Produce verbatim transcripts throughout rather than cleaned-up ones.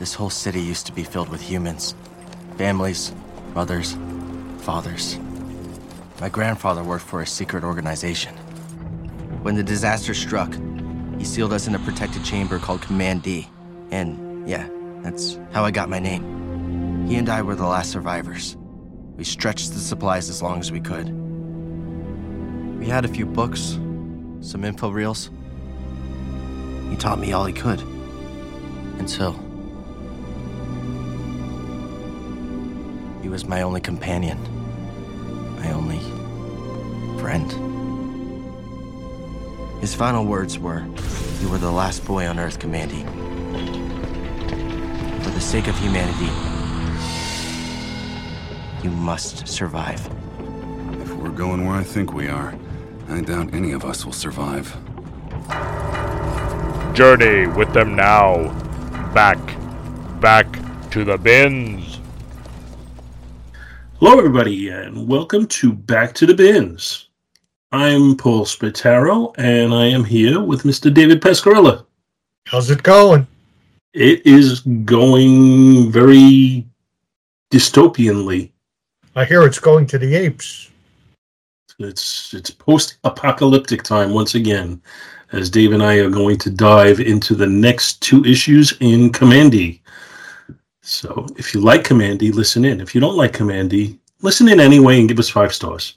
This whole city used to be filled with humans. Families, mothers, fathers. My grandfather worked for a secret organization. When the disaster struck, he sealed us in a protected chamber called Command D. And, yeah, that's how I got my name. He and I were the last survivors. We stretched the supplies as long as we could. We had a few books, some info reels. He taught me all he could. Until... he was my only companion. My only... friend. His final words were, "You were the last boy on Earth, Commandy. For the sake of humanity, you must survive." If we're going where I think we are, I doubt any of us will survive. Journey with them now. Back. Back to the bins. Hello, everybody, and welcome to Back to the Bins. I'm Paul Spataro, and I am here with Mister David Pascarella. How's it going? It is going very dystopianly. I hear it's going to the apes. It's it's post-apocalyptic time once again, as Dave and I are going to dive into the next two issues in Commandy. So, if you like Commandy, listen in. If you don't like Commandy, listen in anyway and give us five stars.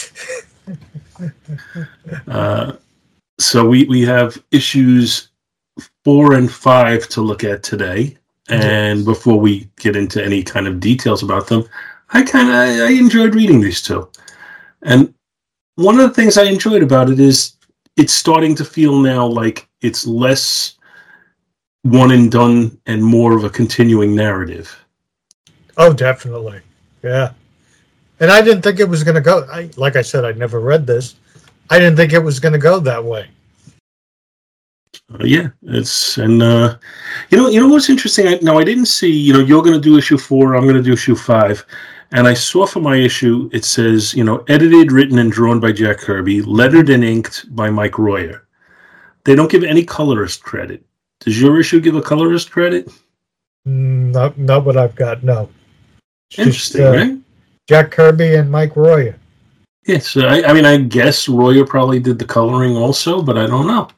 uh, so we, we have issues four and five to look at today. And before we get into any kind of details about them, I kind of I enjoyed reading these two. And one of the things I enjoyed about it is it's starting to feel now like it's less one and done and more of a continuing narrative. Oh, definitely. Yeah. And I didn't think it was going to go. I, like I said, I never read this. I didn't think it was going to go that way. Uh, yeah, it's and uh, you know, you know what's interesting? I, now I didn't see. You know, you're going to do issue four. I'm going to do issue five, and I saw for my issue it says, you know, edited, written, and drawn by Jack Kirby, lettered and inked by Mike Royer. They don't give any colorist credit. Does your issue give a colorist credit? Not, not what I've got. No. It's Interesting, just, uh, right? Jack Kirby and Mike Royer. Yes, I, I mean, I guess Royer probably did the coloring also, but I don't know.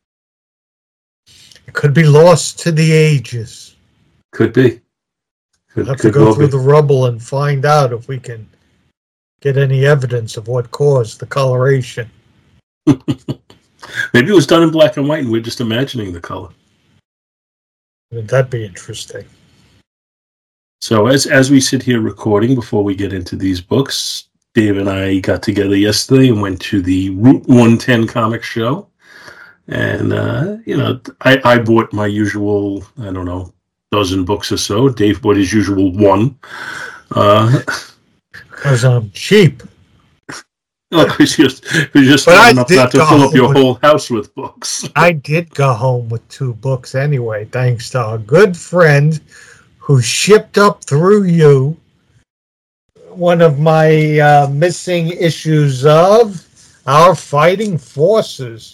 It could be lost to the ages. Could be. Could, We'll have could to go well through be. the rubble and find out if we can get any evidence of what caused the coloration. Maybe it was done in black and white, and we're just imagining the color. Wouldn't that be interesting? So as as we sit here recording, before we get into these books, Dave and I got together yesterday and went to the Route one ten comic show. And, uh, you know, I, I bought my usual, I don't know, dozen books or so. Dave bought his usual one. Uh, Because I'm cheap. no, it's just, it's just But I enough did not to go fill up your with- whole house with books. I did go home with two books anyway, thanks to a good friend who shipped up through you one of my uh, missing issues of Our Fighting Forces.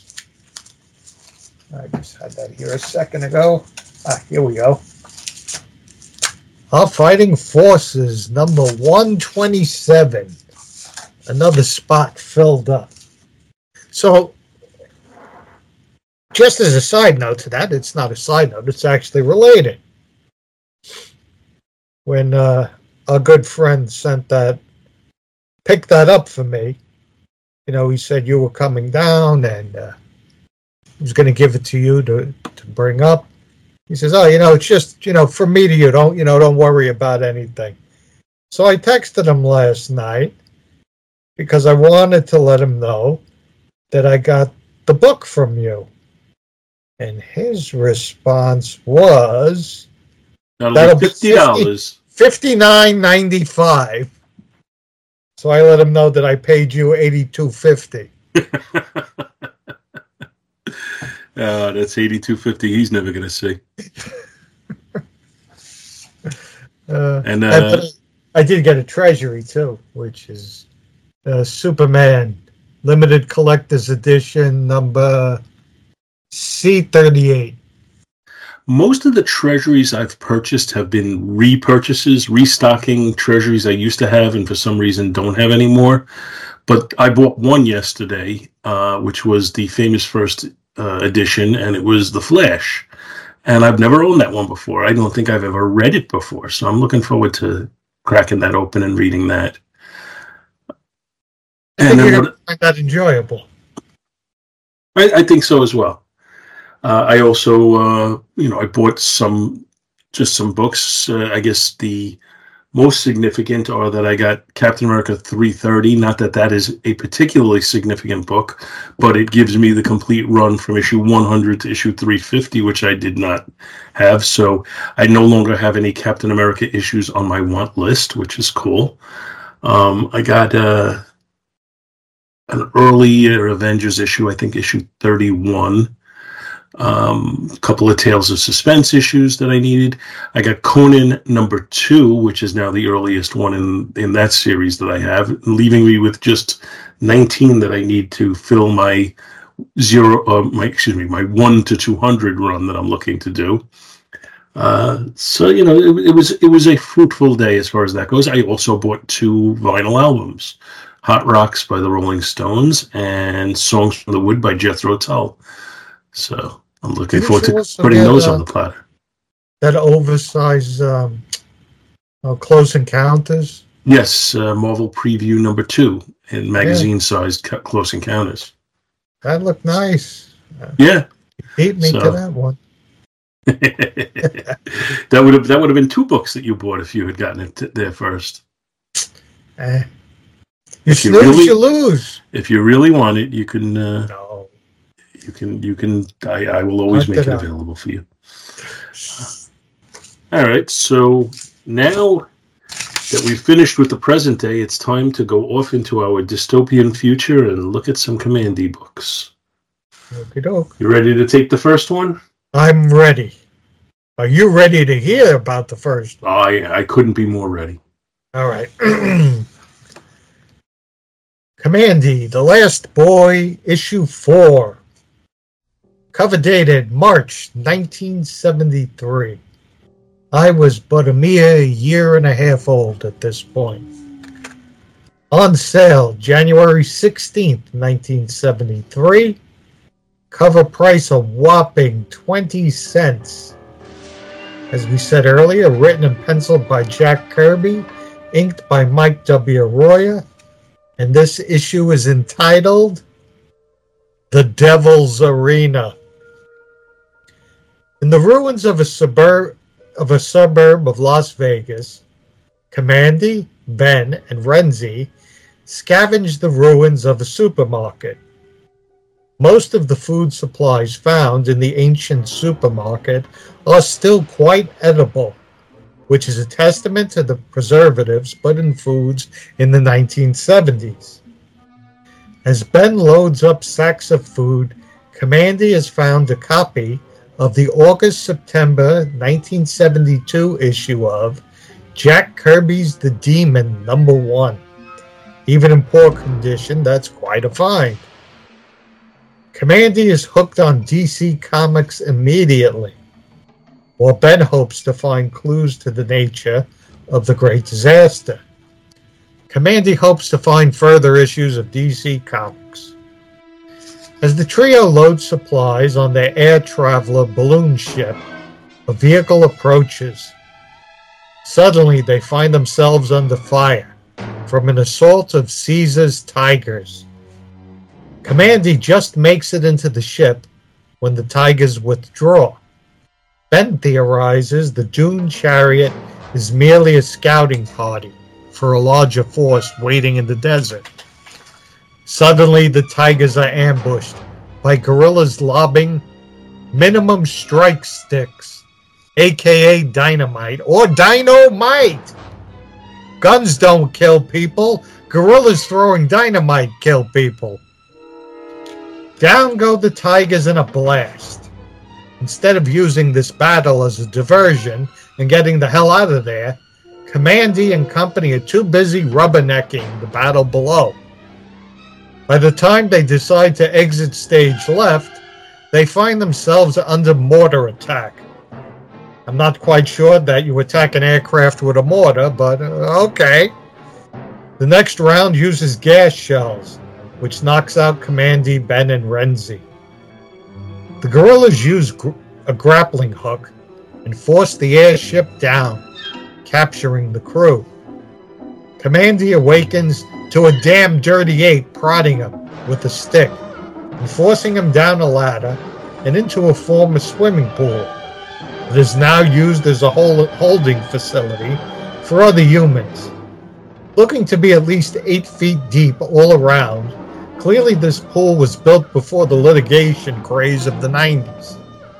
I just had that here a second ago. Ah, here we go. Our Fighting Forces, number one twenty-seven. Another spot filled up. So, just as a side note to that, it's not a side note, it's actually related. When uh, a good friend sent that, picked that up for me, you know, he said you were coming down and uh, he was going to give it to you to, to bring up. He says, oh, you know, it's just, you know, from me to you, don't, you know, don't worry about anything. So I texted him last night because I wanted to let him know that I got the book from you. And his response was, That'll, That'll be be fifty dollars. fifty-nine ninety-five. So I let him know that I paid you eighty-two fifty. Uh, that's eighty-two fifty. He's never going to see. Uh, And, and uh, but I did get a treasury too, which is uh, Superman limited collector's edition number C thirty-eight. Most of the treasuries I've purchased have been repurchases, restocking treasuries I used to have and for some reason don't have anymore. But I bought one yesterday, uh, which was the famous first uh, edition, and it was The Flash. And I've never owned that one before. I don't think I've ever read it before. So I'm looking forward to cracking that open and reading that. I think you're going to find that enjoyable. I, I think so as well. Uh, I also, uh, you know, I bought some, just some books. Uh, I guess the most significant are that I got Captain America three thirty. Not that that is a particularly significant book, but it gives me the complete run from issue one hundred to issue three fifty, which I did not have. So I no longer have any Captain America issues on my want list, which is cool. Um, I got uh, an earlier Avengers issue, I think issue thirty-one. Um, a couple of Tales of Suspense issues that I needed. I got Conan number two, which is now the earliest one in, in that series that I have, leaving me with just nineteen that I need to fill my zero, uh, my excuse me, my one to two hundred run that I'm looking to do. Uh, so you know, it, it was it was a fruitful day as far as that goes. I also bought two vinyl albums: Hot Rocks by the Rolling Stones and Songs from the Wood by Jethro Tull. So I'm looking Didn't forward you to also putting get, those uh, on the platter. That oversized um, uh, Close Encounters. Yes, uh, Marvel Preview number two in magazine-sized ca- Close Encounters. That looked nice. Uh, Yeah, you beat me So- to that one. that would have that would have been two books that you bought if you had gotten it t- there first. Eh. You If you snooze, really- you lose. If you really want it, you can. Uh, No. you can. You can. I, I will always Hunt make it it out. available for you. All right. So now that we've finished with the present day, it's time to go off into our dystopian future and look at some Commandy books. Okie doke. You ready to take the first one? I'm ready. Are you ready to hear about the first one? I I couldn't be more ready. All right. Commandy, The Last Boy, Issue four. Cover dated March nineteen seventy-three. I was but a mere year and a half old at this point. On sale January sixteenth, nineteen seventy-three. Cover price a whopping twenty cents. As we said earlier, written and penciled by Jack Kirby, inked by Mike W. Royer, and this issue is entitled The Devil's Arena. In the ruins of a suburb of a suburb of Las Vegas, Commandy, Ben, and Renzi scavenge the ruins of a supermarket. Most of the food supplies found in the ancient supermarket are still quite edible, which is a testament to the preservatives put in foods in the nineteen seventies. As Ben loads up sacks of food, Commandy has found a copy of the August-September nineteen seventy-two issue of Jack Kirby's The Demon number one. Even in poor condition, that's quite a find. Commandy is hooked on D C Comics immediately, while Ben hopes to find clues to the nature of the Great Disaster. Commandy hopes to find further issues of D C Comics. As the trio loads supplies on their air traveler balloon ship, a vehicle approaches. Suddenly, they find themselves under fire from an assault of Caesar's tigers. Commandy just makes it into the ship when the tigers withdraw. Ben theorizes the Dune chariot is merely a scouting party for a larger force waiting in the desert. Suddenly, the tigers are ambushed by guerrillas lobbing minimum strike sticks, aka dynamite or dynamite. Guns don't kill people. Guerrillas throwing dynamite kill people. Down go the tigers in a blast. Instead of using this battle as a diversion and getting the hell out of there, Commandy and company are too busy rubbernecking the battle below. By the time they decide to exit stage left, they find themselves under mortar attack I'm not quite sure that you attack an aircraft with a mortar, but uh, okay. The next round uses gas shells, which knocks out Commandy, Ben, and Renzi. The guerrillas use gr- a grappling hook and force the airship down, capturing the crew. Commandy awakens to a damn dirty ape prodding him with a stick and forcing him down a ladder and into a former swimming pool. It is now used as a holding facility for other humans. Looking to be at least eight feet deep all around, clearly this pool was built before the litigation craze of the nineties.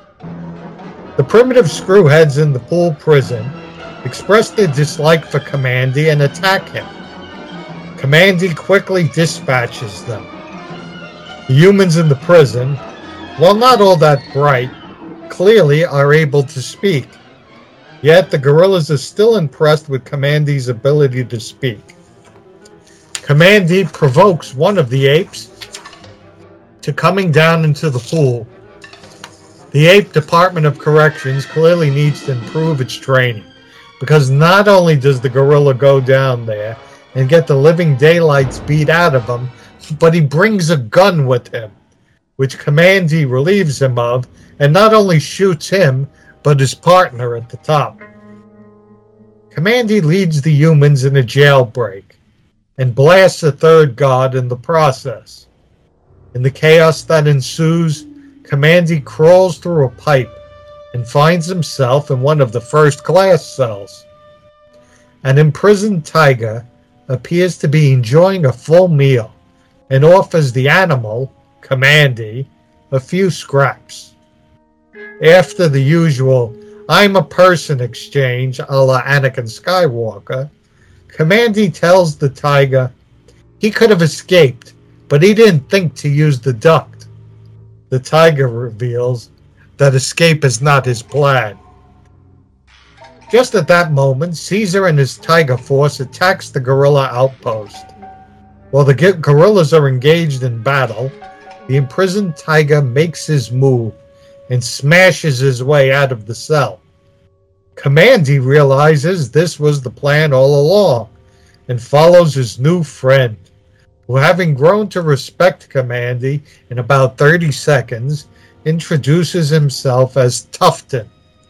The primitive screwheads in the pool prison express their dislike for Commandy and attack him. Commandy quickly dispatches them. The humans in the prison, while not all that bright, clearly are able to speak. Yet the guerrillas are still impressed with Commandy's ability to speak. Commandy provokes one of the apes to coming down into the pool. The Ape Department of Corrections clearly needs to improve its training, because not only does the gorilla go down there and get the living daylights beat out of him, but he brings a gun with him, which Commandy relieves him of, and not only shoots him, but his partner at the top. Commandy leads the humans in a jailbreak, and blasts a third guard in the process. In the chaos that ensues, Commandy crawls through a pipe and finds himself in one of the first-class cells. An imprisoned tiger appears to be enjoying a full meal and offers the animal, Commandy, a few scraps. After the usual "I'm a person" exchange a la Anakin Skywalker, Commandy tells the tiger he could have escaped, but he didn't think to use the duct. The tiger reveals that escape is not his plan. Just at that moment, Caesar and his tiger force attacks the guerrilla outpost. While the guerrillas are engaged in battle, the imprisoned tiger makes his move and smashes his way out of the cell. Commandy realizes this was the plan all along and follows his new friend, who, having grown to respect Commandy in about thirty seconds, introduces himself as Tufton.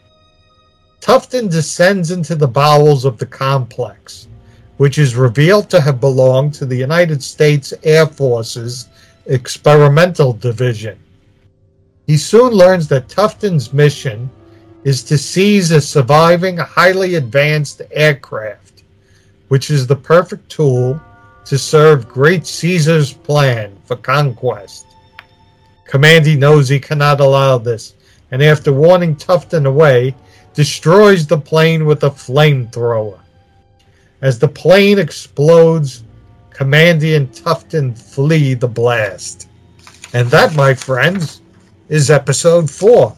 Tufton descends into the bowels of the complex, which is revealed to have belonged to the United States Air Force's Experimental Division. He soon learns that Tufton's mission is to seize a surviving, highly advanced aircraft, which is the perfect tool to serve Great Caesar's plan for conquest. Commandy knows he cannot allow this, and after warning Tufton away, destroys the plane with a flamethrower. As the plane explodes, Commandy and Tufton flee the blast. And that, my friends, is episode four.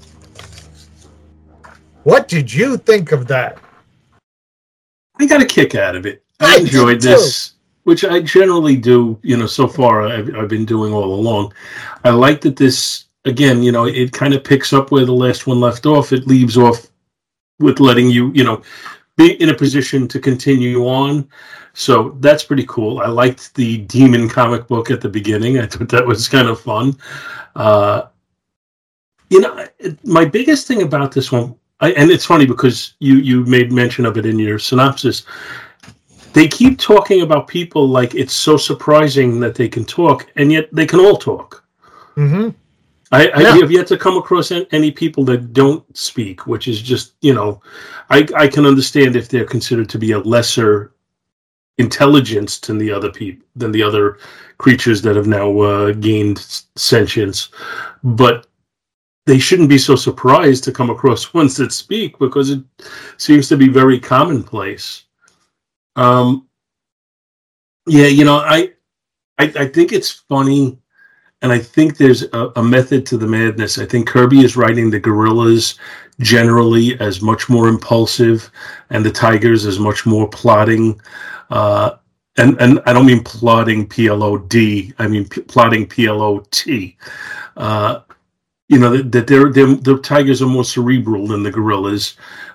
What did you think of that? I got a kick out of it. I, I enjoyed this, which I generally do, you know, so far I've, I've been doing all along. I like that this, again, you know, it kind of picks up where the last one left off. It leaves off with letting you, you know, be in a position to continue on. So that's pretty cool. I liked the Demon comic book at the beginning. I thought that was kind of fun. Uh, you know, my biggest thing about this one, I, and it's funny because you, you made mention of it in your synopsis, they keep talking about people like it's so surprising that they can talk, and yet they can all talk. Mm-hmm. I, I yeah. have yet to come across any people that don't speak, which is just, you know, I, I can understand if they're considered to be a lesser intelligence than the other people, than the other creatures that have now uh, gained sentience. But they shouldn't be so surprised to come across ones that speak, because it seems to be very commonplace. Um, yeah, you know, I, I, I think it's funny. And I think there's a, a method to the madness. I think Kirby is writing the gorillas generally as much more impulsive, and the tigers as much more plotting. Uh, and, and I don't mean plotting P L O D. I mean p- plotting P L O T. Uh, you know, that, that they're, they're, the tigers are more cerebral than the gorillas.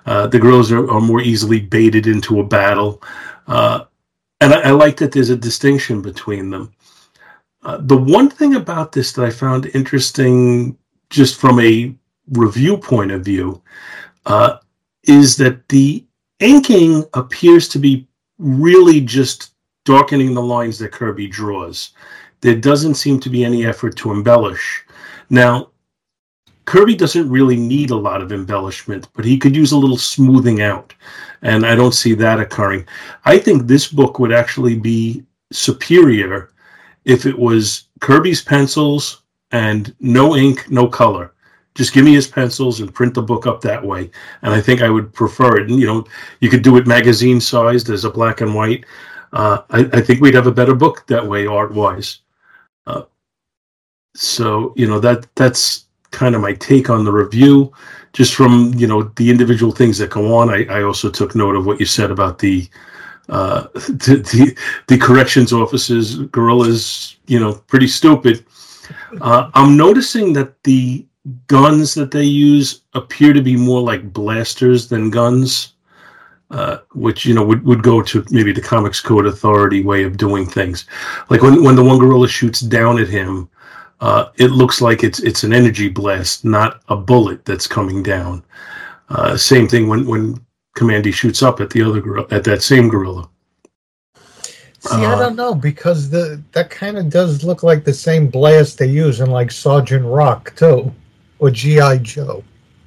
Uh, the gorillas are, are more easily baited into a battle. Uh, and I, I like that there's a distinction between them. Uh, the one thing about this that I found interesting, just from a review point of view, uh, is that the inking appears to be really just darkening the lines that Kirby draws. There doesn't seem to be any effort to embellish. Now, Kirby doesn't really need a lot of embellishment, but he could use a little smoothing out, and I don't see that occurring. I think this book would actually be superior if it was Kirby's pencils and no ink, no color. Just give me his pencils and print the book up that way, and I think I would prefer it. And, you know, you could do it magazine-sized as a black and white. Uh, I, I think we'd have a better book that way, art-wise. Uh, so, you know, that that's kind of my take on the review. Just from, you know, the individual things that go on, I, I also took note of what you said about the uh, the, the, the corrections officers, gorillas, you know, pretty stupid. Uh, I'm noticing that the guns that they use appear to be more like blasters than guns, uh, which, you know, would, would go to maybe the Comics Code Authority way of doing things. Like when, when the one gorilla shoots down at him, uh, it looks like it's it's an energy blast, not a bullet that's coming down. Uh, same thing when, when Commandy shoots up at the other gorilla, at that same gorilla. See, uh, I don't know, because the that kind of does look like the same blast they use in like Sergeant Rock too, or G I Joe.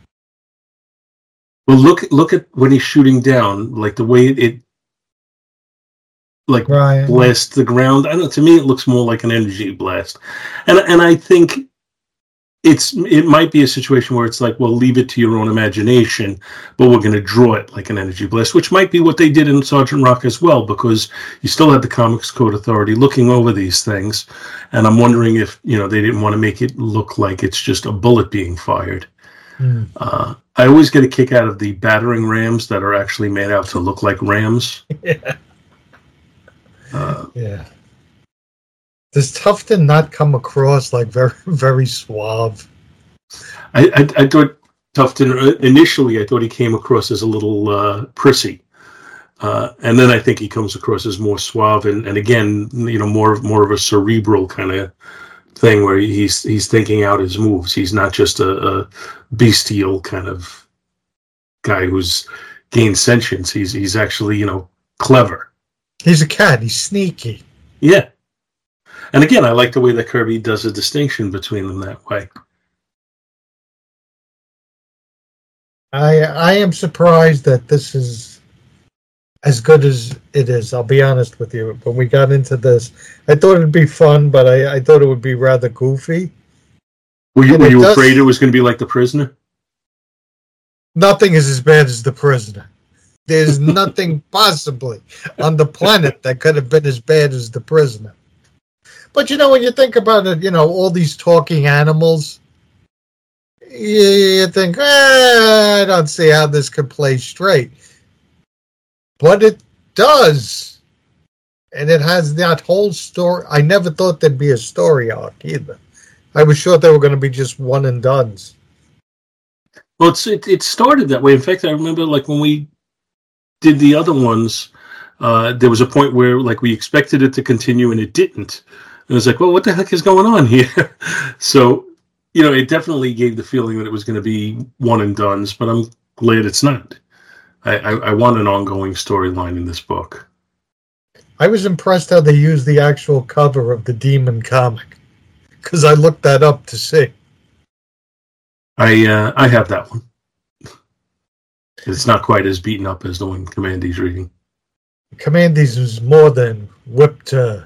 Well, look look at when he's shooting down, like the way it, it like right. blasts the ground. I don't know, to me, it looks more like an energy blast, and and I think it's it might be a situation where it's like, well, leave it to your own imagination, but we're going to draw it like an energy blast, which might be what they did in Sergeant Rock as well, because you still had the Comics Code Authority looking over these things, and I'm wondering if, you know, they didn't want to make it look like it's just a bullet being fired. Mm. Uh, I always get a kick out of the battering rams that are actually made out to look like rams. Yeah. Uh, yeah. Does Tufton not come across like very, very suave? I, I, I thought Tufton, initially, I thought he came across as a little uh, prissy. Uh, and then I think he comes across as more suave and, and again, you know, more, more of a cerebral kind of thing where he's he's thinking out his moves. He's not just a, a bestial kind of guy who's gained sentience. He's he's actually, you know, clever. He's a cat. He's sneaky. Yeah. And again, I like the way that Kirby does a distinction between them that way. I I am surprised that this is as good as it is. I'll be honest with you. When we got into this, I thought it'd be fun, but I, I thought it would be rather goofy. Were you, were you does, afraid it was going to be like The Prisoner? Nothing is as bad as The Prisoner. There's nothing possibly on the planet that could have been as bad as The Prisoner. But, you know, when you think about it, you know, all these talking animals, you, you think, eh, I don't see how this could play straight. But it does. And it has that whole story. I never thought there'd be a story arc either. I was sure they were going to be just one and dones. Well, it's, it, it started that way. In fact, I remember, like, when we did the other ones, uh, there was a point where, like, we expected it to continue and it didn't. And it was like, well, what the heck is going on here? So, you know, it definitely gave the feeling that it was going to be one and dones, but I'm glad it's not. I, I, I want an ongoing storyline in this book. I was impressed how they used the actual cover of the Demon comic, because I looked that up to see. I uh, I have that one. It's not quite as beaten up as the one Commandy's reading. Commandy's was more than whipped. Uh...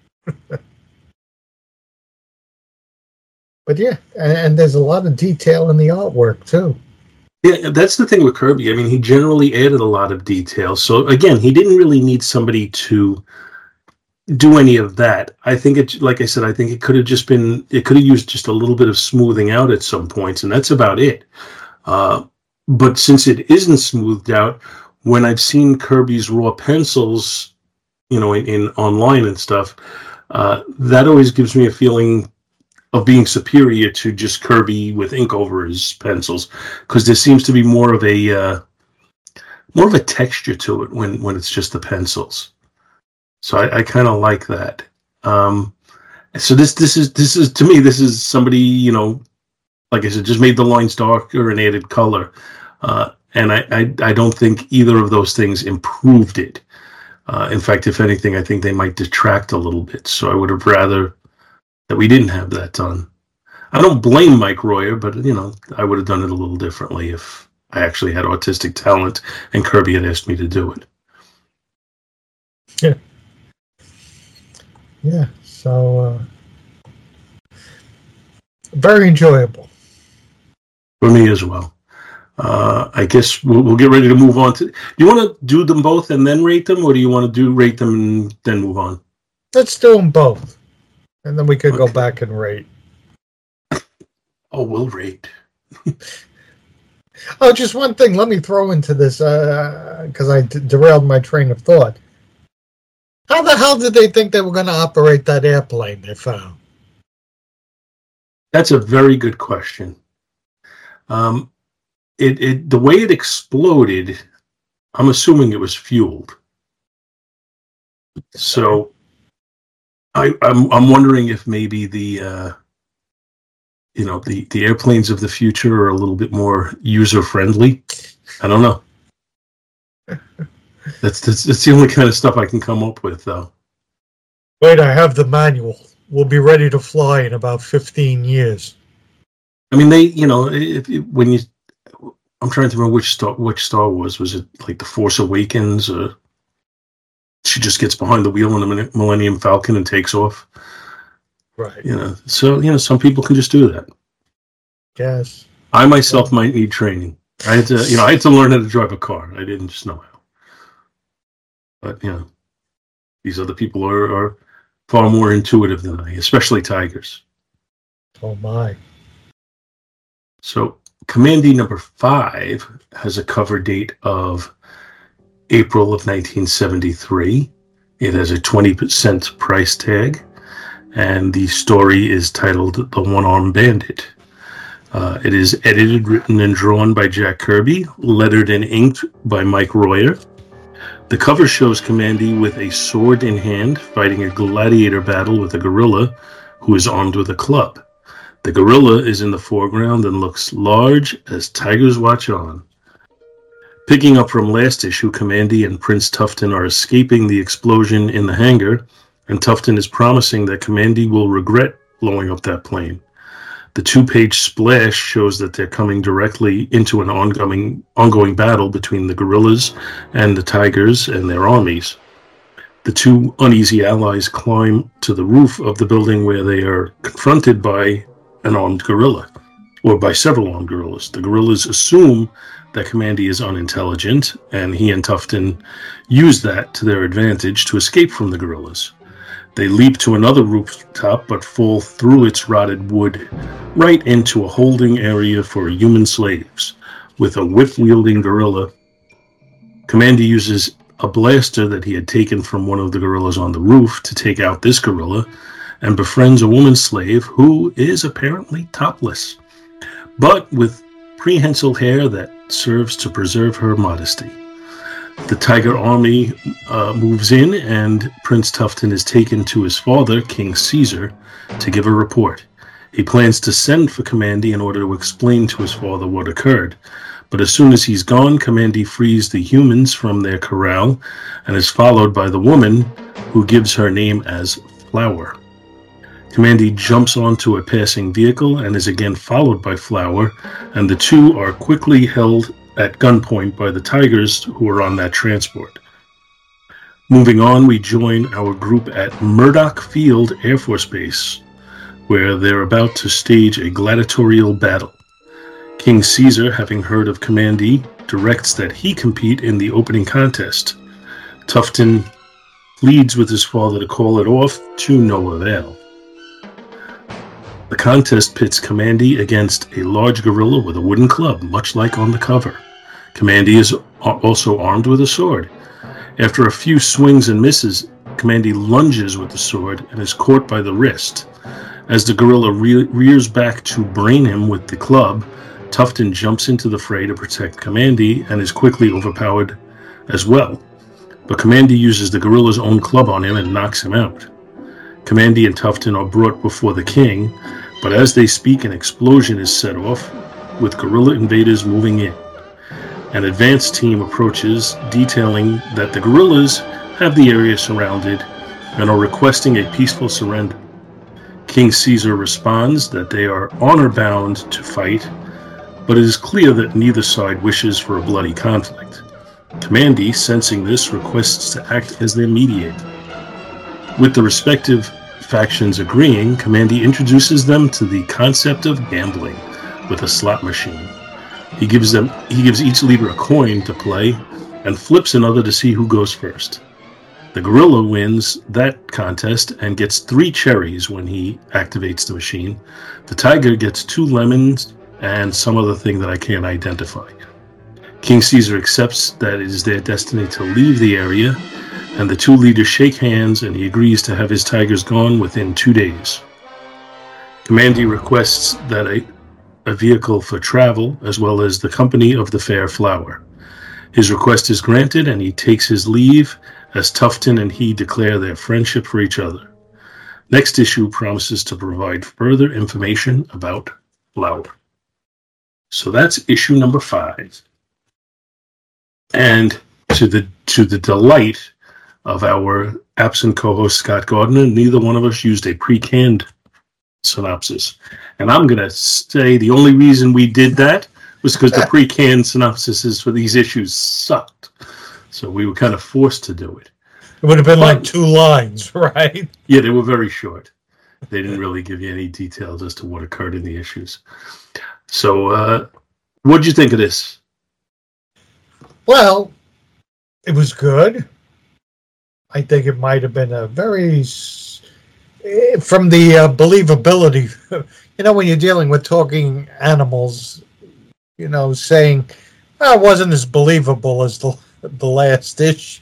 But yeah, and, and there's a lot of detail in the artwork too. Yeah, that's the thing with Kirby. I mean, he generally added a lot of detail. So again, he didn't really need somebody to do any of that. I think it, like I said, I think it could have just been, it could have used just a little bit of smoothing out at some points, and that's about it. Uh, but since it isn't smoothed out, when I've seen Kirby's raw pencils, you know, in, in online and stuff, uh, that always gives me a feeling of being superior to just Kirby with ink over his pencils, because there seems to be more of a uh, more of a texture to it when, when it's just the pencils. So I, I kind of like that. Um, so this this is this is to me this is somebody, you know, like I said, just made the lines darker and added color. Uh, and I, I I don't think either of those things improved it. Uh, in fact, if anything, I think they might detract a little bit. So I would have rather that we didn't have that done. I don't blame Mike Royer, but, you know, I would have done it a little differently if I actually had autistic talent and Kirby had asked me to do it. Yeah. Yeah. So, uh, very enjoyable. For me as well. Uh, I guess we'll, we'll get ready to move on to. Do you want to do them both and then rate them, or do you want to do rate them and then move on? Let's do them both, and then we could okay. go back and rate. Oh, we'll rate. Oh, just one thing. Let me throw into this because uh, I d- derailed my train of thought. How the hell did they think they were going to operate that airplane they found? That's a very good question. Um. It, it the way it exploded, I'm assuming it was fueled. So I, I'm I'm wondering if maybe the uh, you know the, the airplanes of the future are a little bit more user friendly. I don't know. That's, that's that's the only kind of stuff I can come up with, though. Wait, I have the manual. We'll be ready to fly in about fifteen years. I mean, they you know if, if when you. I'm trying to remember which Star, which Star Wars. Was it like The Force Awakens, or she just gets behind the wheel in the Millennium Falcon and takes off? Right. You know, so, you know, some people can just do that. Yes. I myself might need training. I had to, you know, I had to learn how to drive a car. I didn't just know how. But, you know, these other people are, are far more intuitive than I, especially tigers. Oh, my. So, Commandy number five has a cover date of April of nineteen seventy-three. It has a twenty percent price tag, and the story is titled The One-Armed Bandit. Uh, it is edited, written, and drawn by Jack Kirby, lettered and inked by Mike Royer. The cover shows Commandy with a sword in hand fighting a gladiator battle with a gorilla who is armed with a club. The gorilla is in the foreground and looks large as tigers watch on. Picking up from last issue, Commandy and Prince Tufton are escaping the explosion in the hangar, and Tufton is promising that Commandy will regret blowing up that plane. The two-page splash shows that they're coming directly into an ongoing, ongoing battle between the gorillas and the tigers and their armies. The two uneasy allies climb to the roof of the building where they are confronted by an armed gorilla, or by several armed gorillas. The gorillas assume that Commandy is unintelligent, and he and Tufton use that to their advantage to escape from the gorillas. They leap to another rooftop, but fall through its rotted wood right into a holding area for human slaves, with a whip-wielding gorilla. Commandy uses a blaster that he had taken from one of the gorillas on the roof to take out this gorilla, and befriends a woman slave who is apparently topless, but with prehensile hair that serves to preserve her modesty. The tiger army uh, moves in, and Prince Tufton is taken to his father, King Caesar, to give a report. He plans to send for Commandy in order to explain to his father what occurred, but as soon as he's gone, Commandy frees the humans from their corral and is followed by the woman, who gives her name as Flower. Commandy jumps onto a passing vehicle and is again followed by Flower, and the two are quickly held at gunpoint by the tigers who are on that transport. Moving on, we join our group at Murdoch Field Air Force Base, where they're about to stage a gladiatorial battle. King Caesar, having heard of Commandy, directs that he compete in the opening contest. Tufton pleads with his father to call it off, to no avail. The contest pits Commandy against a large gorilla with a wooden club, much like on the cover. Commandy is also armed with a sword. After a few swings and misses, Commandy lunges with the sword and is caught by the wrist. As the gorilla re- rears back to brain him with the club, Tufton jumps into the fray to protect Commandy and is quickly overpowered as well. But Commandy uses the guerrilla's own club on him and knocks him out. Commandy and Tufton are brought before the king, but as they speak, an explosion is set off, with guerrilla invaders moving in. An advance team approaches, detailing that the guerrillas have the area surrounded and are requesting a peaceful surrender. King Caesar responds that they are honor-bound to fight, but it is clear that neither side wishes for a bloody conflict. Commandy, sensing this, requests to act as their mediator. With the respective factions agreeing, Commandy introduces them to the concept of gambling with a slot machine. He gives them, he gives each leader a coin to play and flips another to see who goes first. The gorilla wins that contest and gets three cherries when he activates the machine. The tiger gets two lemons and some other thing that I can't identify. King Caesar accepts that it is their destiny to leave the area, and the two leaders shake hands and he agrees to have his tigers gone within two days. Commandy requests that a, a vehicle for travel, as well as the company of the fair flower. His request is granted and he takes his leave as Tufton and he declare their friendship for each other. Next issue promises to provide further information about Flower. So that's issue number five. And to the to the delight of our absent co-host Scott Gardner, neither one of us used a pre-canned synopsis. And I'm going to say the only reason we did that was because the pre-canned synopsises for these issues sucked. So we were kind of forced to do it. It would have been but, like two lines, right? Yeah, they were very short. They didn't really give you any details as to what occurred in the issues. So uh, what'd you think of this? Well, it was good. I think it might have been a very, from the uh, believability, you know, when you're dealing with talking animals, you know, saying, well, it wasn't as believable as the, the last issue.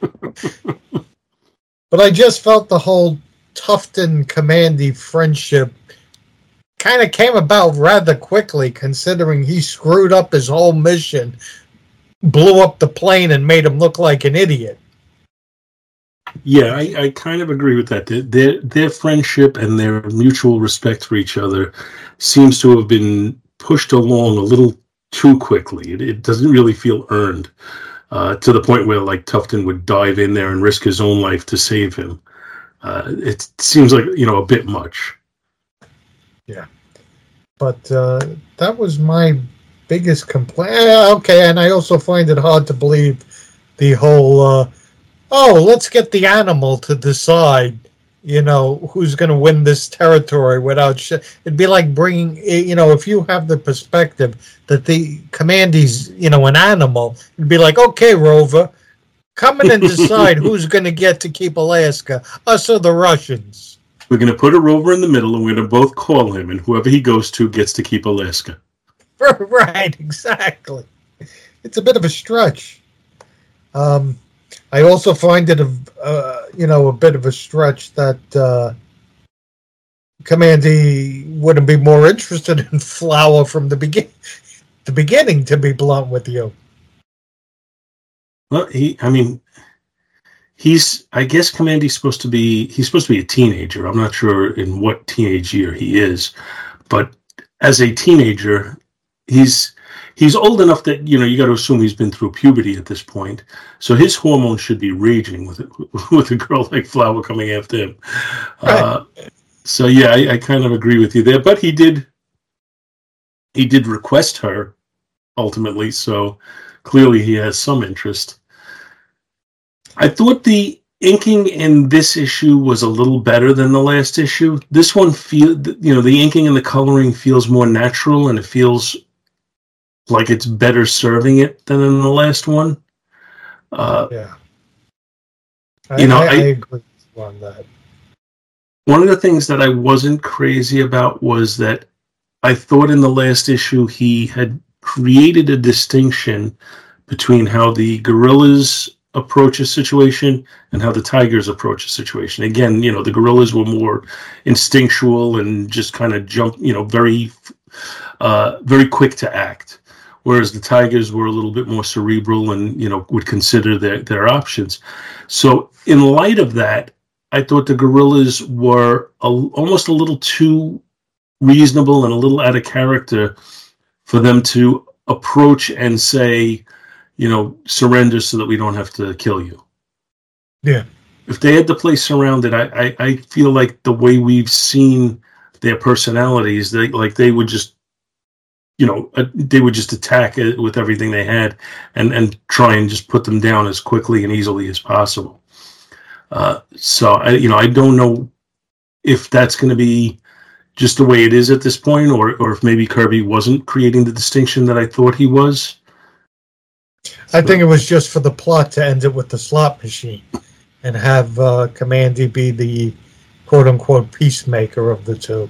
But I just felt the whole Tufton Commandy friendship kind of came about rather quickly, considering he screwed up his whole mission, blew up the plane, and made him look like an idiot. Yeah, I, I kind of agree with that. Their their friendship and their mutual respect for each other seems to have been pushed along a little too quickly. It, it doesn't really feel earned, uh, to the point where like Tufton would dive in there and risk his own life to save him. Uh, it seems like, you know, a bit much. Yeah, but uh, that was my biggest complaint. Okay, and I also find it hard to believe the whole, uh, oh, let's get the animal to decide, you know, who's going to win this territory without sh-. It'd be like bringing, you know, if you have the perspective that the Commandy's, you know, an animal, it'd be like, okay, Rover, come in and decide who's going to get to keep Alaska, us or the Russians. We're going to put a rover in the middle and we're going to both call him, and whoever he goes to gets to keep Alaska. Right, exactly. It's a bit of a stretch. Um, I also find it a uh, you know a bit of a stretch that uh, Commandy wouldn't be more interested in Flower from the begin the beginning. To be blunt with you. Well, he, I mean, he's. I guess Commandy's supposed to be. He's supposed to be a teenager. I'm not sure in what teenage year he is, but as a teenager, he's he's old enough that, you know, you got to assume he's been through puberty at this point. So his hormones should be raging with it, with a girl like Flower coming after him. Right. Uh, so yeah, I, I kind of agree with you there. But he did he did request her ultimately, so clearly he has some interest. I thought the inking in this issue was a little better than the last issue. This one feel, you know, the inking and the coloring feels more natural, and it feels like it's better serving it than in the last one. Uh, yeah, I, you know, I, I, I agree on that. One of the things that I wasn't crazy about was that I thought in the last issue he had created a distinction between how the guerrillas approach a situation and how the tigers approach a situation. Again, you know, the guerrillas were more instinctual and just kind of jump, you know, very uh, very quick to act, whereas the tigers were a little bit more cerebral and, you know, would consider their, their options. So in light of that, I thought the gorillas were a, almost a little too reasonable and a little out of character for them to approach and say, you know, surrender so that we don't have to kill you. Yeah. If they had the place surrounded, I, I, I feel like the way we've seen their personalities, they like they would just, you know, uh, they would just attack it with everything they had, and and try and just put them down as quickly and easily as possible. Uh, so I, you know, I don't know if that's going to be just the way it is at this point, or or if maybe Kirby wasn't creating the distinction that I thought he was. I think it was just for the plot to end it with the slot machine and have uh, Commandy be the quote-unquote peacemaker of the two.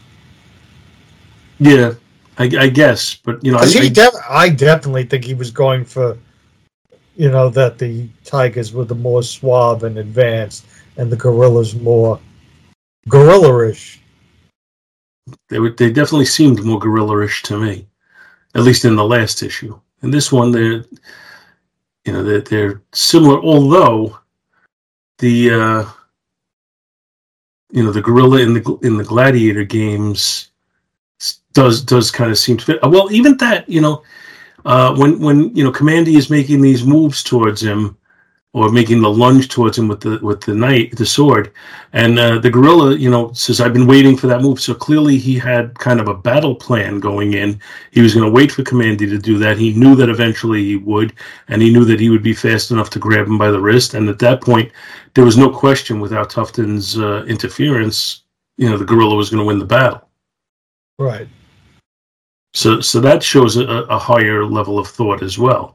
Yeah, I, I guess, but, you know... I, he I, def- I definitely think he was going for, you know, that the tigers were the more suave and advanced, and the gorillas more gorilla-ish. They, were, they definitely seemed more gorilla-ish to me, at least in the last issue. In this one, they're, you know, they're, they're similar, although the, uh, you know, the gorilla in the in the Gladiator games does does kind of seem to fit. Well, even that, you know, uh, when when you know Commandy is making these moves towards him, or making the lunge towards him with the with the knight, the sword, and uh, the gorilla, you know, says, "I've been waiting for that move." So clearly, he had kind of a battle plan going in. He was going to wait for Commandy to do that. He knew that eventually he would, and he knew that he would be fast enough to grab him by the wrist. And at that point, there was no question, without Tufton's uh, interference, you know, the gorilla was going to win the battle. Right. So, so that shows a, a higher level of thought as well.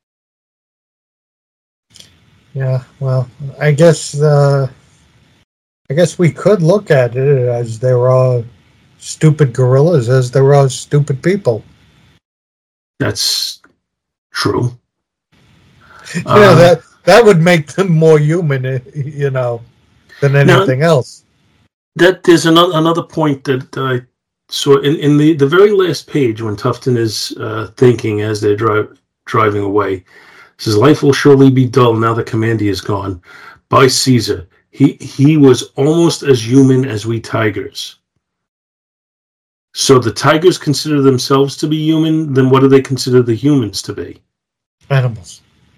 Yeah, well, I guess uh, I guess we could look at it as there are stupid gorillas as there are stupid people. That's true. You uh, know, that that would make them more human, you know, than anything now, else. That there's another another point that, that I saw in, in the, the very last page when Tufton is uh, thinking as they're drive, driving away. Says, "Life will surely be dull now that Commandy is gone. By Caesar, he he was almost as human as we tigers." So the tigers consider themselves to be human. Then what do they consider the humans to be? Animals.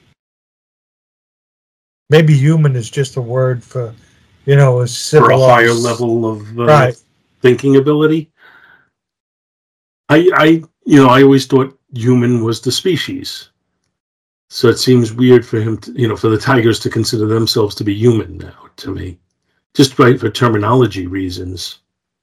Maybe human is just a word for, you know, a For a higher level of uh, right. thinking ability. I I you know I always thought human was the species. So it seems weird for him, to, you know, for the tigers to consider themselves to be human now, to me. Just by, for terminology reasons.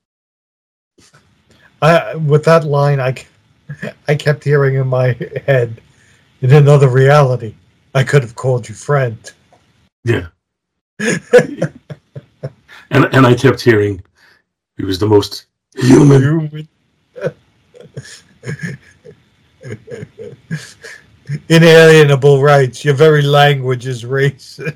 I, with that line, I, I kept hearing in my head, in another reality, I could have called you friend. Yeah. and and I kept hearing, he was the most human. human. Inalienable rights. Your very language is racist.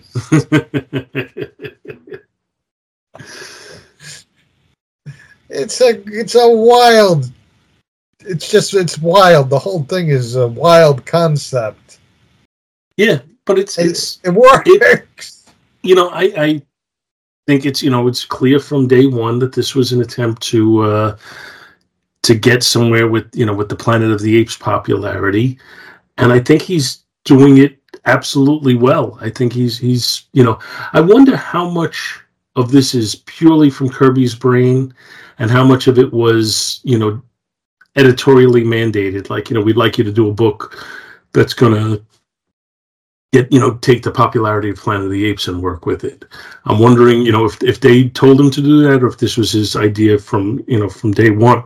it's a it's a wild. It's just it's wild. The whole thing is a wild concept. Yeah, but it's it's it, it works. It, you know, I I think it's you know it's clear from day one that this was an attempt to uh, to get somewhere with you know with the Planet of the Apes popularity. And I think he's doing it absolutely well. I think he's he's you know I wonder how much of this is purely from Kirby's brain, and how much of it was you know editorially mandated. Like you know we'd like you to do a book that's gonna get you know take the popularity of Planet of the Apes and work with it. I'm wondering you know if if they told him to do that, or if this was his idea from you know from day one.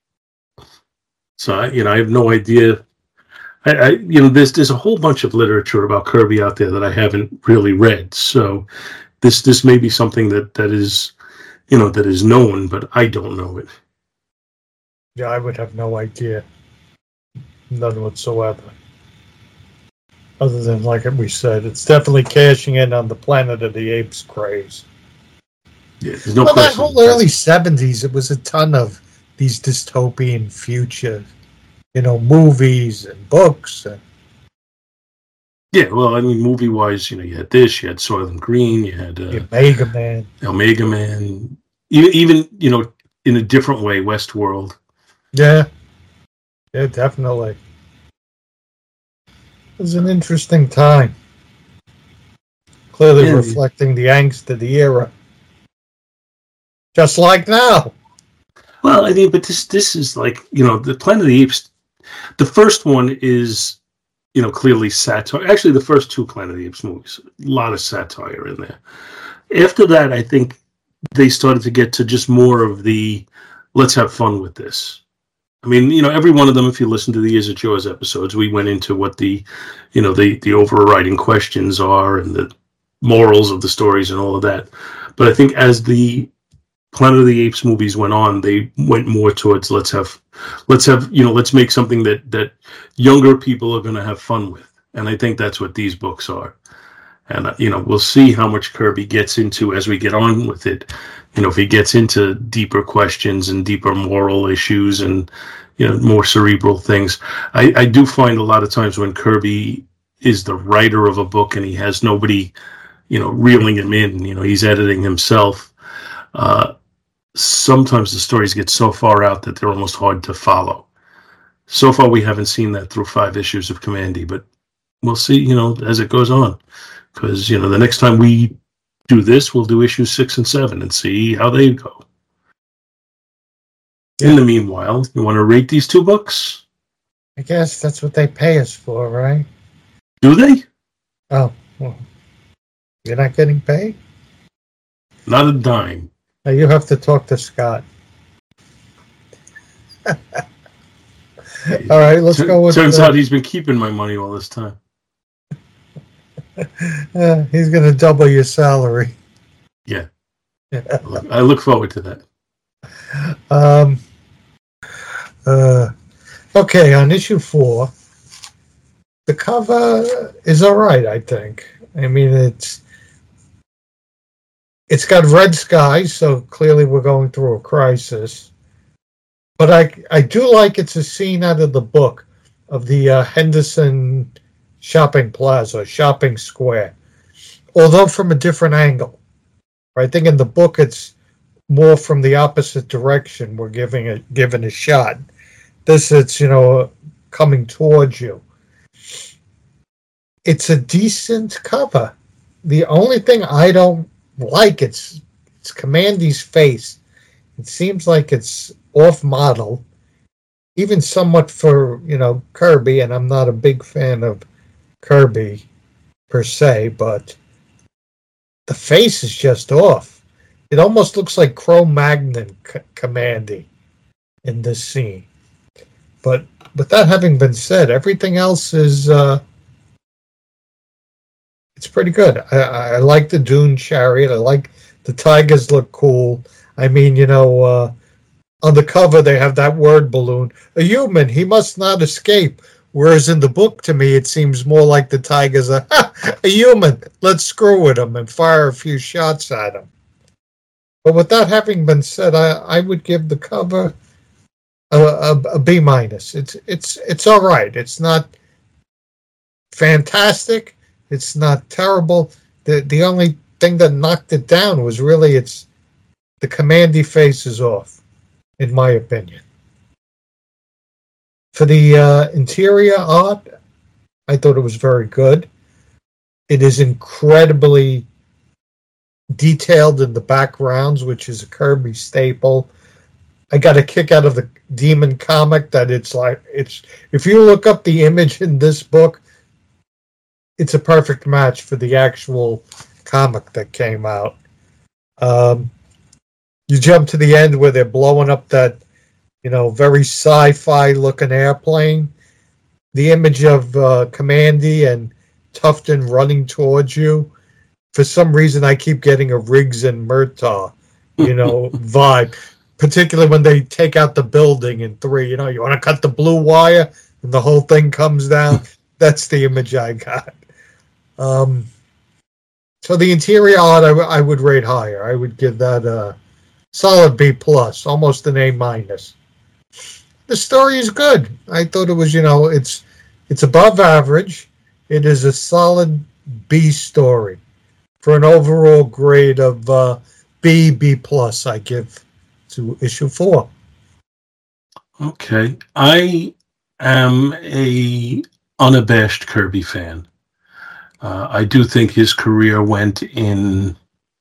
So I, you know I have no idea. I, I, you know, there's there's a whole bunch of literature about Kirby out there that I haven't really read. So this this may be something that, that is, you know, that is known, but I don't know it. Yeah, I would have no idea, none whatsoever. Other than, like we said, it's definitely cashing in on the Planet of the Apes craze. Yeah, there's no well, question. that whole early seventies, it was a ton of these dystopian future, you know, movies and books. And, Yeah, well, I mean, movie-wise, you know, you had this, you had Soylent Green, you had uh, Omega Man. Omega Man, even, even, you know, in a different way, Westworld. Yeah, yeah, definitely. It was an interesting time. Clearly Yeah. reflecting the angst of the era. Just like now. Well, I mean, but this this is like, you know, the Planet of the Apes, the first one is, you know, clearly satire. Actually, the first two Planet of the Apes movies, a lot of satire in there. After that, I think they started to get to just more of the, let's have fun with this. I mean, you know, every one of them, if you listen to the Is It Yours episodes, we went into what the, you know, the, the overriding questions are and the morals of the stories and all of that. But I think as the Planet of the Apes movies went on, they went more towards let's have, let's have, you know, let's make something that, that younger people are going to have fun with. And I think that's what these books are. And, uh, you know, we'll see how much Kirby gets into as we get on with it. You know, if he gets into deeper questions and deeper moral issues and, you know, more cerebral things. I, I do find a lot of times when Kirby is the writer of a book and he has nobody, you know, reeling him in, you know, he's editing himself. Uh, sometimes the stories get so far out that they're almost hard to follow. So far, we haven't seen that through five issues of Commandy, but we'll see, you know, as it goes on. Because, you know, the next time we do this, we'll do issues six and seven and see how they go. Yeah. In the meanwhile, you want to rate these two books? I guess that's what they pay us for, right? Do they? Oh, well, you're not getting paid? Not a dime. Now you have to talk to Scott. All right, let's T- go with... Turns uh, out he's been keeping my money all this time. Uh, he's going to double your salary. Yeah. I look forward to that. Um. Uh. Okay, on issue four, the cover is all right, I think. I mean, it's it's got red skies, so clearly we're going through a crisis. But I I do like it's a scene out of the book of the uh, Henderson shopping plaza, shopping square, although from a different angle. I think in the book it's more from the opposite direction. We're giving it given a shot. This it's you know coming towards you. It's a decent cover. The only thing I don't like it's it's Commandy's face. It seems like it's off model, even somewhat for you know Kirby, and I'm not a big fan of Kirby per se, but the face is just off. It almost looks like Cro-Magnon C- Commandy in this scene. But with that having been said, everything else is uh, it's pretty good. I, I like the Dune chariot. I like the tigers look cool. I mean, you know, uh, on the cover they have that word balloon. A human, he must not escape. Whereas in the book, to me, it seems more like the tigers are a human. Let's screw with him and fire a few shots at him. But with that having been said, I, I would give the cover a, a, a B minus. It's it's it's all right. It's not fantastic. It's not terrible. The the only thing that knocked it down was really it's the Commandy face is off, in my opinion. For the uh, interior art, I thought it was very good. It is incredibly detailed in the backgrounds, which is a Kirby staple. I got a kick out of the Demon comic that it's like, it's if you look up the image in this book, it's a perfect match for the actual comic that came out. Um, you jump to the end where they're blowing up that you know, very sci-fi looking airplane. The image of uh, Commandy and Tufton running towards you. For some reason, I keep getting a Riggs and Murtaugh, you know, vibe. Particularly when they take out the building in three. You know, you want to cut the blue wire and the whole thing comes down. That's the image I got. Um, so the interior art, I, w- I would rate higher. I would give that a solid B plus, almost an A minus. The story is good. I thought it was, you know, it's it's above average. It is a solid B story. For an overall grade of uh, B, B plus, I give to issue four. Okay. I am a unabashed Kirby fan. Uh, I do think his career went in,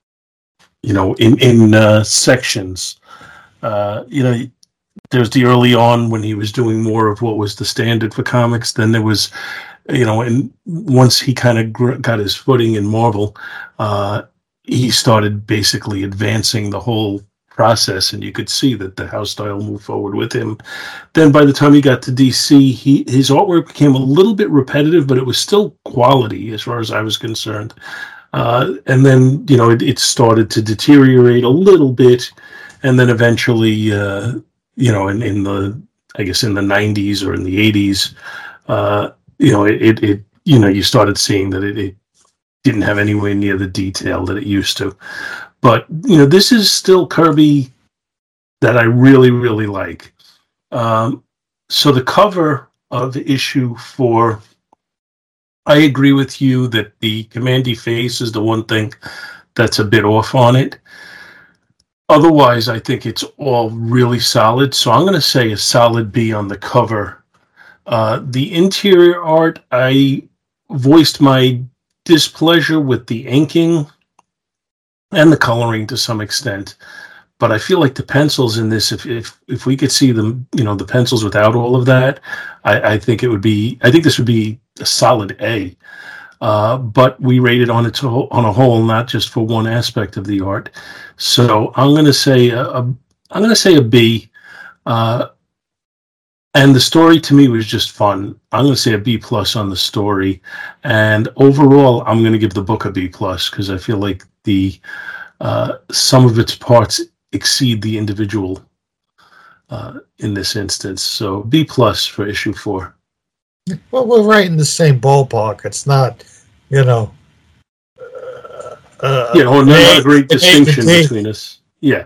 you know, in, in uh, sections. Uh, you know, there's the early on when he was doing more of what was the standard for comics. Then there was, you know, and once he kind of gr- got his footing in Marvel, uh, he started basically advancing the whole process, and you could see that the house style moved forward with him. Then by the time he got to D C, he his artwork became a little bit repetitive, but it was still quality as far as I was concerned. Uh, and then, you know, it, it started to deteriorate a little bit, and then eventually, uh, you know, in, in the, I guess in the nineties or in the eighties, uh, you know, it, it, it, you know, you started seeing that it, it didn't have anywhere near the detail that it used to. But, you know, this is still Kirby that I really, really like. Um, so the cover of issue four, I agree with you that the Commandy face is the one thing that's a bit off on it. Otherwise, I think it's all really solid. So I'm going to say a solid B on the cover. Uh, the interior art, I voiced my displeasure with the inking and the coloring to some extent. But I feel like the pencils in this, if if, if we could see them, you know, the pencils without all of that, I, I think it would be, I think this would be a solid A. Uh, but we rated on it to, on a whole, not just for one aspect of the art. So I'm going to say a, a I'm going to say a B. Uh, and the story to me was just fun. I'm going to say a B plus on the story, and overall, I'm going to give the book a B plus because I feel like the uh, some of its parts exceed the individual uh, in this instance. So B plus for issue four. Well, we're right in the same ballpark. It's not, you know. Uh, uh, yeah, well, not a great distinction A, between us. Yeah.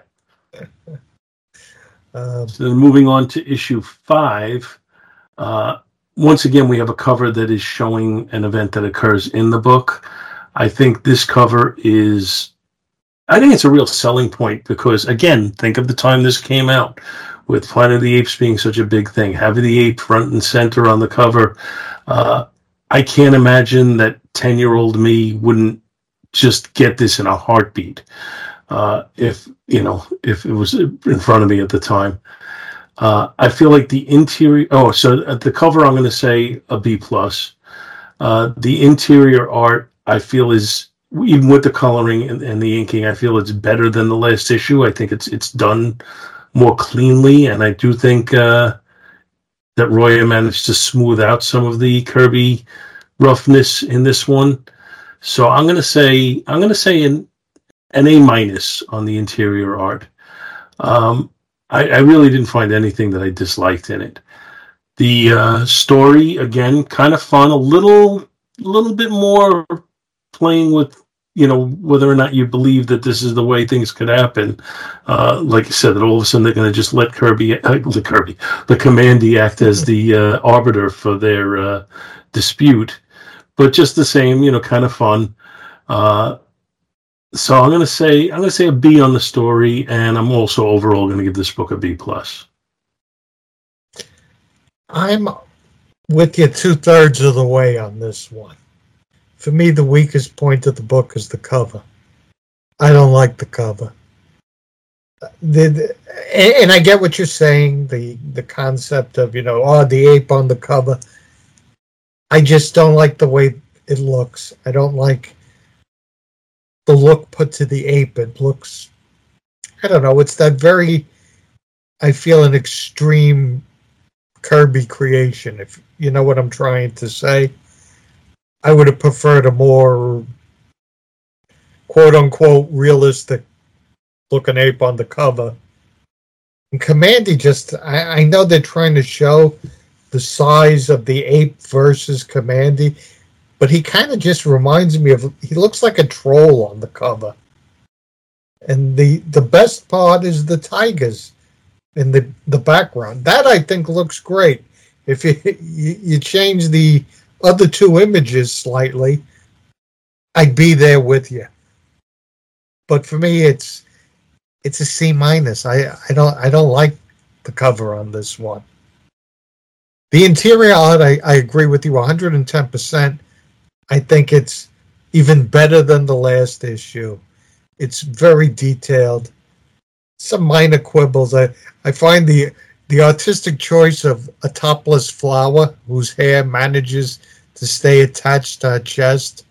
Um, So then moving on to issue five. Uh, once again, we have a cover that is showing an event that occurs in the book. I think this cover is, I think it's a real selling point because, again, think of the time this came out with Planet of the Apes being such a big thing, having the ape front and center on the cover. Uh, I can't imagine that ten-year-old me wouldn't just get this in a heartbeat uh, if, you know, if it was in front of me at the time. Uh, I feel like the interior, oh, so at the cover, I'm going to say a B plus. Uh, the interior art, I feel is, even with the coloring and, and the inking, I feel it's better than the last issue. I think it's it's done more cleanly, and I do think uh, that Roya managed to smooth out some of the Kirby roughness in this one. So I'm gonna say I'm gonna say an an A minus on the interior art. Um, I, I really didn't find anything that I disliked in it. The uh, story, again, kind of fun, a little little bit more playing with, you know, whether or not you believe that this is the way things could happen. Uh, like I said, that all of a sudden they're going to just let Kirby, uh, the Kirby, the Commandy act as the uh, arbiter for their uh, dispute. But just the same, you know, kind of fun. Uh, so I'm going to say I'm going to say a B on the story, and I'm also overall going to give this book a B plus. I'm with you two thirds of the way on this one. For me, the weakest point of the book is the cover. I don't like the cover. The, the, and I get what you're saying, the, the concept of, you know, oh, the ape on the cover. I just don't like the way it looks. I don't like the look put to the ape. It looks, I don't know, it's that very, I feel, an extreme Kirby creation, if you know what I'm trying to say. I would have preferred a more quote-unquote realistic looking ape on the cover. And Commandy just, I, I know they're trying to show the size of the ape versus Commandy, but he kind of just reminds me of, he looks like a troll on the cover. And the, the best part is the tigers. in the, the background. That I think looks great. If you, you you change the other two images slightly, I'd be there with you. But for me, it's it's a C minus. I, I don't I don't like the cover on this one. The interior art, I, I agree with you one hundred ten percent. I think it's even better than the last issue. It's very detailed. Some minor quibbles. I, I find the the artistic choice of a topless flower whose hair manages to stay attached to her chest.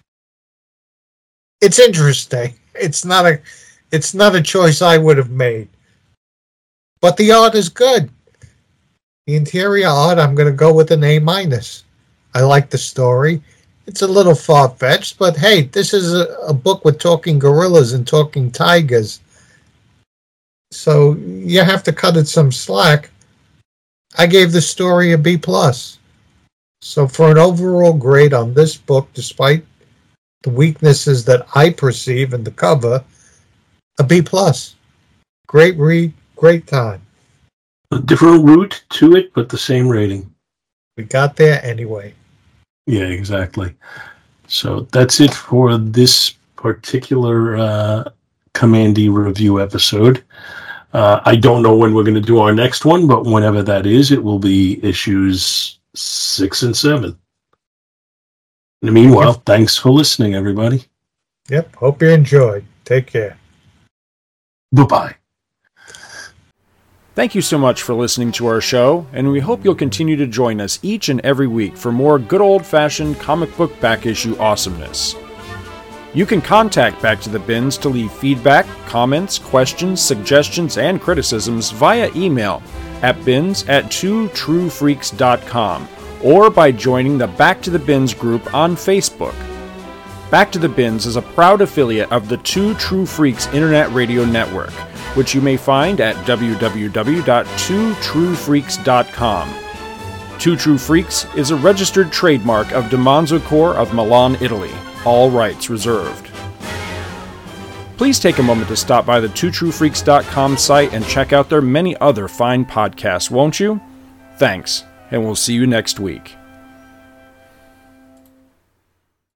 It's interesting. It's not a it's not a choice I would have made. But the art is good. The interior art, I'm going to go with an A minus. I like the story. It's a little far-fetched, but hey, this is a, a book with talking gorillas and talking tigers. So you have to cut it some slack. I gave the story a B plus. So for an overall grade on this book, despite the weaknesses that I perceive in the cover, a B plus. Great read, great time. A different route to it, but the same rating. We got there anyway. Yeah, exactly. So that's it for this particular uh, Commandy review episode. Uh, I don't know when we're going to do our next one, but whenever that is, it will be issues six and seven. In the meanwhile, yep. Thanks for listening, everybody. Yep, hope you enjoyed. Take care. Bye-bye. Thank you so much for listening to our show, and we hope you'll continue to join us each and every week for more good old-fashioned comic book back issue awesomeness. You can contact Back to the Bins to leave feedback, comments, questions, suggestions, and criticisms via email at bins at two true freaks dot com or by joining the Back to the Bins group on Facebook. Back to the Bins is a proud affiliate of the Two True Freaks Internet Radio Network, which you may find at w w w dot two true freaks dot com. Two True Freaks is a registered trademark of DiManzo Corp of Milan, Italy. All rights reserved. Please take a moment to stop by the two true freaks dot com site and check out their many other fine podcasts, won't you? Thanks, and we'll see you next week.